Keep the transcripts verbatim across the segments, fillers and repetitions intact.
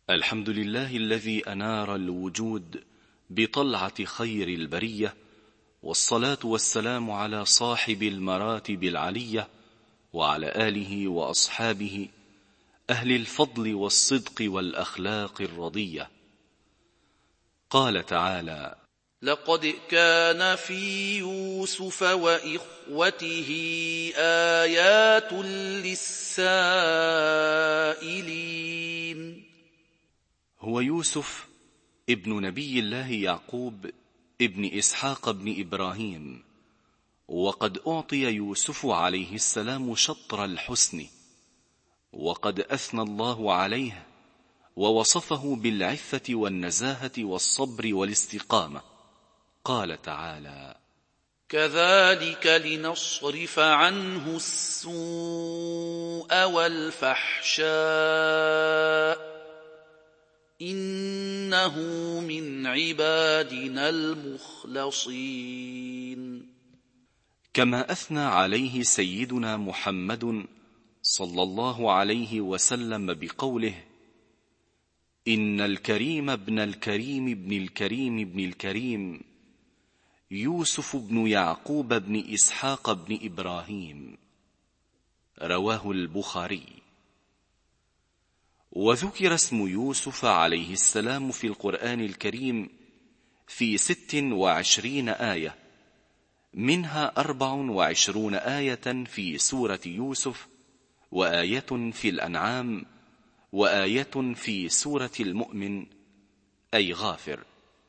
الحمد لله الذي أنار الوجود بطلعة خير البرية، والصلاة والسلام على صاحب المراتب العلية وعلى آله وأصحابه أهل الفضل والصدق والأخلاق الرضية. قال تعالى: لقد كان في يوسف وإخوته آيات للسائلين. هو يوسف ابن نبي الله يعقوب ابن إسحاق ابن إبراهيم، وقد أعطي يوسف عليه السلام شطر الحسن، وقد أثنى الله عليه ووصفه بالعفة والنزاهة والصبر والاستقامة. قال تعالى: كذلك لنصرف عنه السوء والفحشاء إنه من عبادنا المخلصين. كما أثنى عليه سيدنا محمد صلى الله عليه وسلم بقوله: إن الكريم ابن الكريم ابن الكريم ابن الكريم يوسف بن يعقوب بن إسحاق بن إبراهيم. رواه البخاري. وذكر اسم يوسف عليه السلام في القرآن الكريم في ست وعشرين آية، منها أربع وعشرون آية في سورة يوسف، وآية في الأنعام، وآية في سورة المؤمن أي غافر.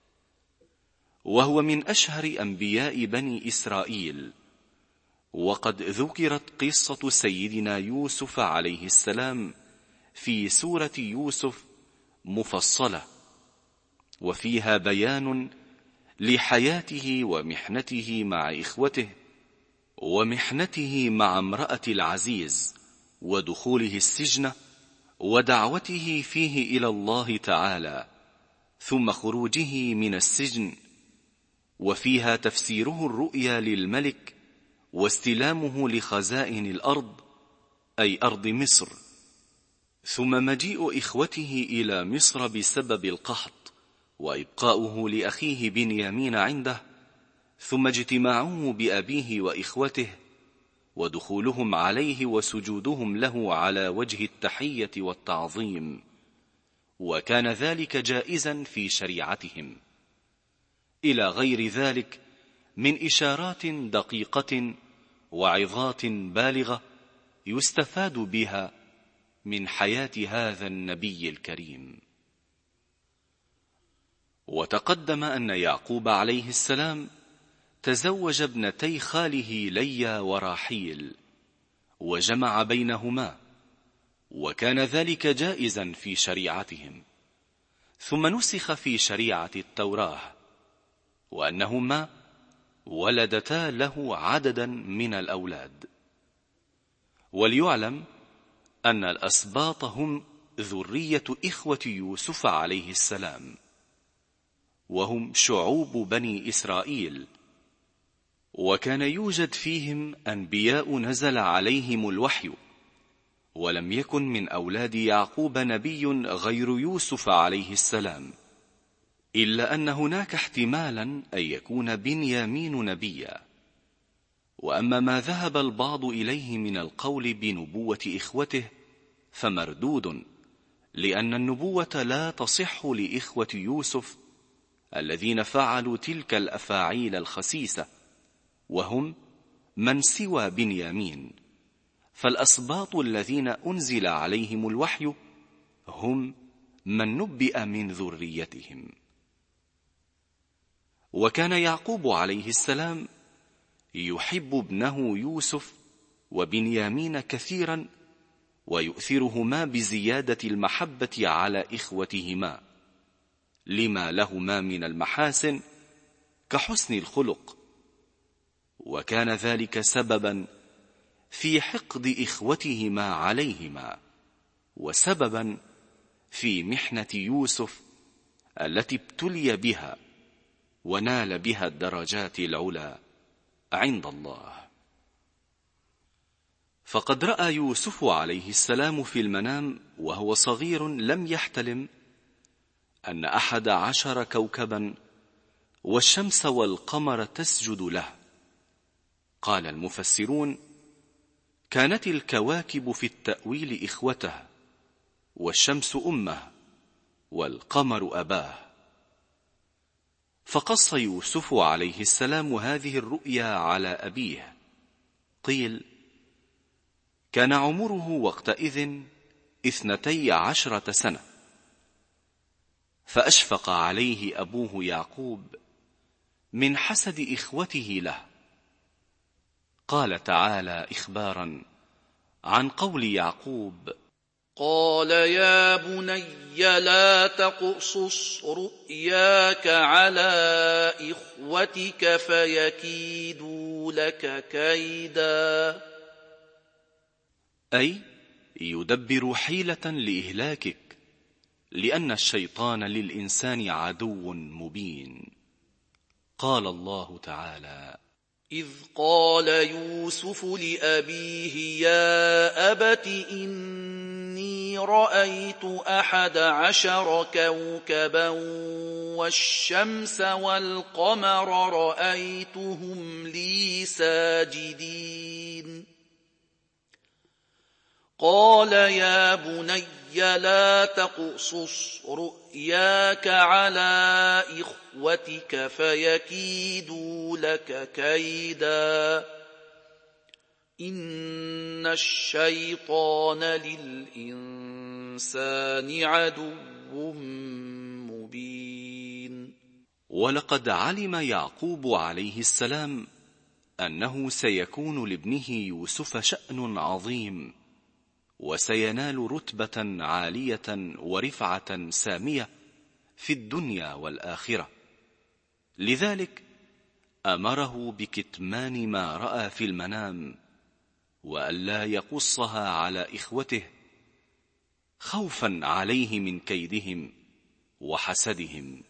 وهو من أشهر أنبياء بني إسرائيل، وقد ذكرت قصة سيدنا يوسف عليه السلام في سورة يوسف مفصلة، وفيها بيان لحياته ومحنته مع إخوته، ومحنته مع امرأة العزيز، ودخوله السجن، ودعوته فيه إلى الله تعالى، ثم خروجه من السجن. وفيها تفسيره الرؤيا للملك، واستلامه لخزائن الأرض أي أرض مصر، ثم مجيء إخوته إلى مصر بسبب القحط، وإبقاؤه لأخيه بنيامين عنده، ثم اجتماعه بأبيه وإخوته، ودخولهم عليه وسجودهم له على وجه التحية والتعظيم، وكان ذلك جائزا في شريعتهم، إلى غير ذلك من إشارات دقيقة وعظات بالغة يستفاد بها من حياة هذا النبي الكريم. وتقدم أن يعقوب عليه السلام تزوج ابنتي خاله ليا وراحيل، وجمع بينهما، وكان ذلك جائزا في شريعتهم، ثم نسخ في شريعة التوراة، وأنهما ولدتا له عددا من الأولاد. وليعلم أن الأسباط هم ذرية إخوة يوسف عليه السلام، وهم شعوب بني إسرائيل، وكان يوجد فيهم أنبياء نزل عليهم الوحي، ولم يكن من أولاد يعقوب نبي غير يوسف عليه السلام، إلا أن هناك احتمالا أن يكون بنيامين نبيا. وأما ما ذهب البعض إليه من القول بنبوة إخوته فمردود، لأن النبوة لا تصح لإخوة يوسف الذين فعلوا تلك الأفاعيل الخسيسة، وهم من سوى بنيامين، فالأسباط الذين أنزل عليهم الوحي هم من نبئ من ذريتهم. وكان يعقوب عليه السلام يحب ابنه يوسف وبنيامين كثيرا، ويؤثرهما بزيادة المحبة على إخوتهما، لما لهما من المحاسن كحسن الخلق، وكان ذلك سببا في حقد إخوتهما عليهما، وسببا في محنة يوسف التي ابتلي بها ونال بها الدرجات العلى عند الله. فقد رأى يوسف عليه السلام في المنام وهو صغير لم يحتلم أن أحد عشر كوكبا والشمس والقمر تسجد له. قال المفسرون: كانت الكواكب في التأويل إخوته، والشمس أمه، والقمر أباه. فقص يوسف عليه السلام هذه الرؤيا على أبيه. قيل: كان عمره وقتئذ اثنتي عشرة سنة، فأشفق عليه أبوه يعقوب من حسد إخوته له. قال تعالى إخبارا عن قول يعقوب: قال يا بني لا تقصص رؤياك على إخوتك فيكيدوا لك كيدا، أي يدبر حيلة لإهلاكك، لأن الشيطان للإنسان عدو مبين. قال الله تعالى: إذ قال يوسف لأبيه يا أبت إني رأيت أحد عشر كوكبا والشمس والقمر رأيتهم لي ساجدين. قال يا بني لا تقصص رؤياك على إخوتك فيكيدوا لك كيدا، إن الشيطان للإنسان عدو مبين. ولقد علم يعقوب عليه السلام أنه سيكون لابنه يوسف شأن عظيم، وسينال رتبة عالية ورفعة سامية في الدنيا والآخرة. لذلك أمره بكتمان ما رأى في المنام، وألا يقصها على إخوته، خوفا عليه من كيدهم وحسدهم.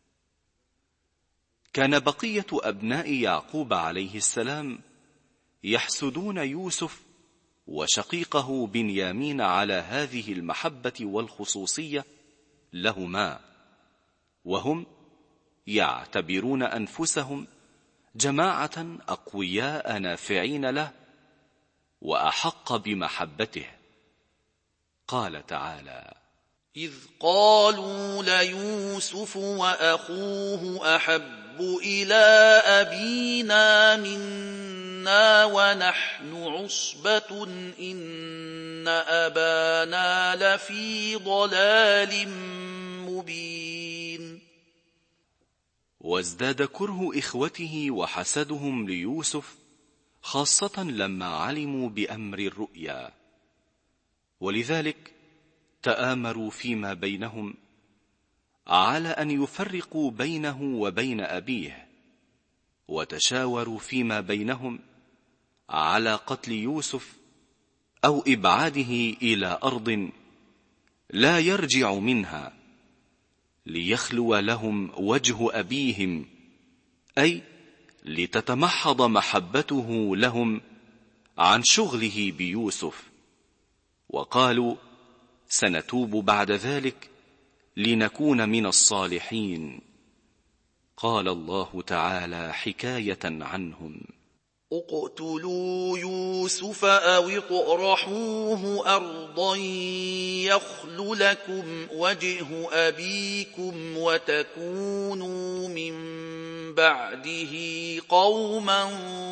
كان بقية أبناء يعقوب عليه السلام يحسدون يوسف وشقيقه بنيامين على هذه المحبة والخصوصية لهما، وهم يعتبرون أنفسهم جماعة أقوياء نافعين له وأحق بمحبته. قال تعالى: إذ قالوا ليوسف وأخوه أحب إلى أبينا منا ونحن عصبة إن أبانا لفي ضلال مبين. وازداد كره إخوته وحسدهم ليوسف، خاصة لما علموا بأمر الرؤيا، ولذلك تآمروا فيما بينهم على أن يفرقوا بينه وبين أبيه، وتشاوروا فيما بينهم على قتل يوسف أو إبعاده إلى أرض لا يرجع منها، ليخلو لهم وجه أبيهم، أي لتتمحض محبته لهم عن شغله بيوسف. وقالوا: سنتوب بعد ذلك لنكون من الصالحين. قال الله تعالى حكاية عنهم: اقتلوا يوسف أو اطرحوه أرضا يخل لكم وجه أبيكم وتكونوا من بعده قوما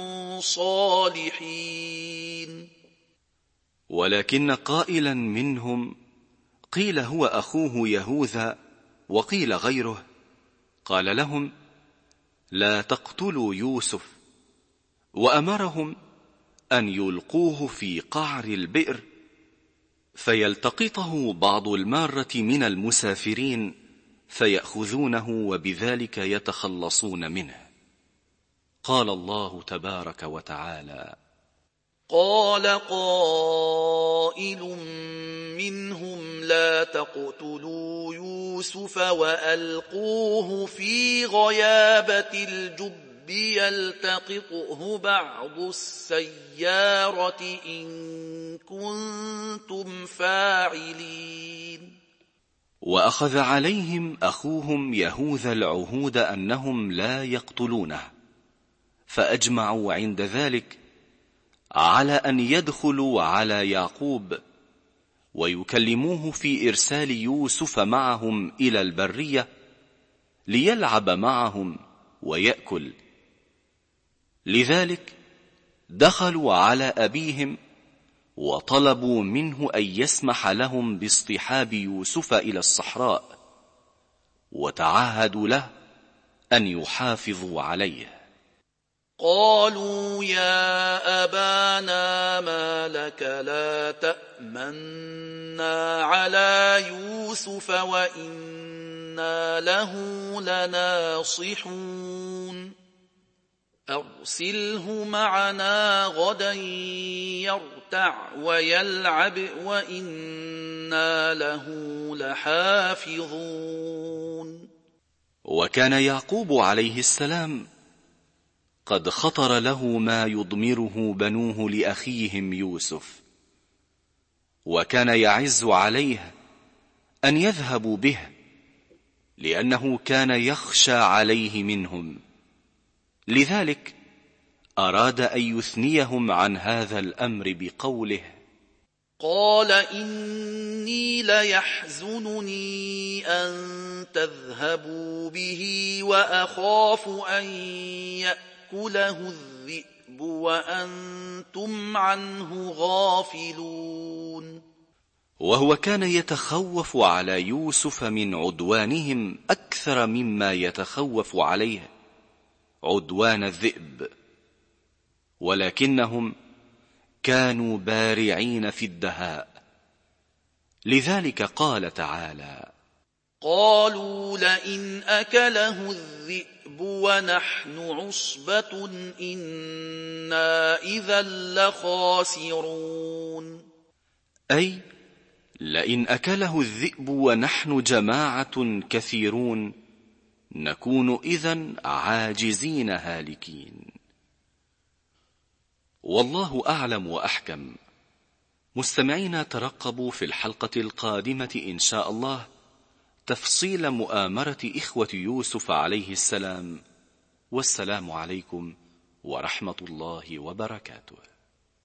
صالحين. ولكن قائلا منهم، قيل هو أخوه يهوذا وقيل غيره، قال لهم: لا تقتلوا يوسف، وأمرهم أن يلقوه في قعر البئر فيلتقطه بعض المارة من المسافرين فيأخذونه وبذلك يتخلصون منه. قال الله تبارك وتعالى: قال قائل منهم لا تقتلوا يوسف وألقوه في غيابة الجب يلتقطه بعض السيارة إن كنتم فاعلين. وأخذ عليهم أخوهم يهوذا العهود أنهم لا يقتلونه، فأجمعوا عند ذلك على أن يدخلوا على يعقوب ويكلموه في إرسال يوسف معهم إلى البرية ليلعب معهم ويأكل. لذلك دخلوا على أبيهم وطلبوا منه أن يسمح لهم باصطحاب يوسف إلى الصحراء، وتعاهدوا له أن يحافظوا عليه. قالوا يا أبانا ما لك لا تأمنا على يوسف وإنا له لناصحون أرسله معنا غدا يرتع ويلعب وإنا له لحافظون. وكان يعقوب عليه السلام قد خطر له ما يضمره بنوه لأخيهم يوسف، وكان يعز عليه أن يذهبوا به لأنه كان يخشى عليه منهم. لذلك أراد أن يثنيهم عن هذا الأمر بقوله: قال إني ليحزنني أن تذهبوا به وأخاف أن يأكله الذئب وأنتم عنه غافلون. وهو كان يتخوف على يوسف من عدوانهم أكثر مما يتخوف عليه عدوان الذئب، ولكنهم كانوا بارعين في الدهاء. لذلك قال تعالى: قالوا لئن أكله الذئب ونحن عصبة إنا إذا لخاسرون. أي لئن أكله الذئب ونحن جماعة كثيرون نكون إذن عاجزين هالكين. والله أعلم وأحكم. مستمعين ترقبوا في الحلقة القادمة إن شاء الله تفصيل مؤامرة إخوة يوسف عليه السلام. والسلام عليكم ورحمة الله وبركاته.